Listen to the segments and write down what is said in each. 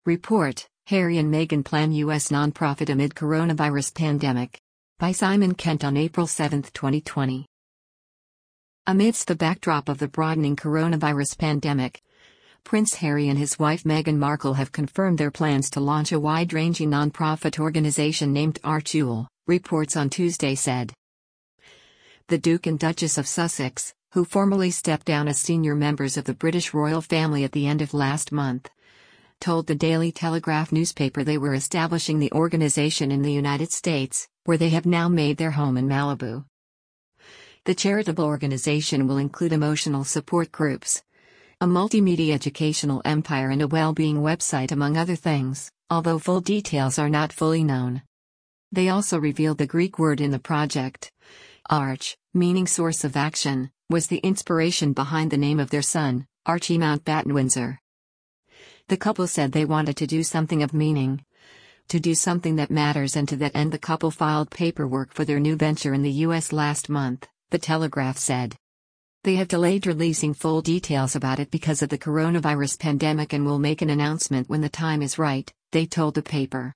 Report, Harry and Meghan plan U.S. nonprofit amid coronavirus pandemic. By Simon Kent on April 7, 2020. Amidst the backdrop of the broadening coronavirus pandemic, Prince Harry and his wife Meghan Markle have confirmed their plans to launch a wide-ranging nonprofit organization named ArchEwl, reports on Tuesday said. The Duke and Duchess of Sussex, who formally stepped down as senior members of the British royal family at the end of last month, told the Daily Telegraph newspaper they were establishing the organization in the United States, where they have now made their home in Malibu. The charitable organization will include emotional support groups, a multimedia educational empire and a well-being website among other things, although full details are not fully known. They also revealed the Greek word in the project. Arch, meaning source of action, was the inspiration behind the name of their son, Archie Mountbatten Windsor. The couple said they wanted to do something of meaning, to do something that matters, and to that end the couple filed paperwork for their new venture in the U.S. last month, the Telegraph said. They have delayed releasing full details about it because of the coronavirus pandemic and will make an announcement when the time is right, they told the paper.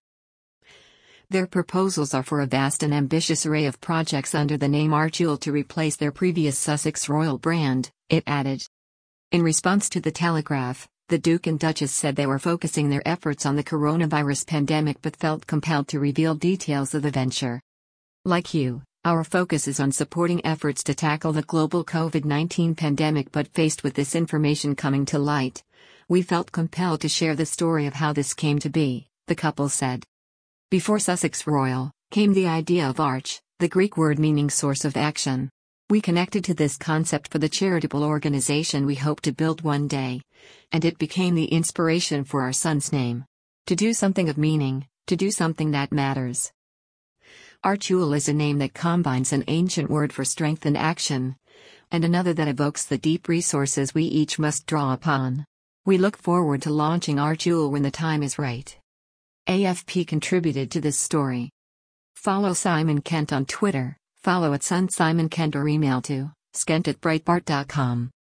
Their proposals are for a vast and ambitious array of projects under the name ArchEwl to replace their previous Sussex Royal brand, it added. In response to the Telegraph, the Duke and Duchess said they were focusing their efforts on the coronavirus pandemic but felt compelled to reveal details of the venture. Like you, our focus is on supporting efforts to tackle the global COVID-19 pandemic, but faced with this information coming to light, we felt compelled to share the story of how this came to be, the couple said. Before Sussex Royal, came the idea of Arch, the Greek word meaning source of action. We connected to this concept for the charitable organization we hope to build one day, and it became the inspiration for our son's name. To do something of meaning, to do something that matters. ArchEwl is a name that combines an ancient word for strength and action, and another that evokes the deep resources we each must draw upon. We look forward to launching ArchEwl when the time is right. AFP contributed to this story. Follow Simon Kent on Twitter, follow @SonSimonKent or email to skent@breitbart.com.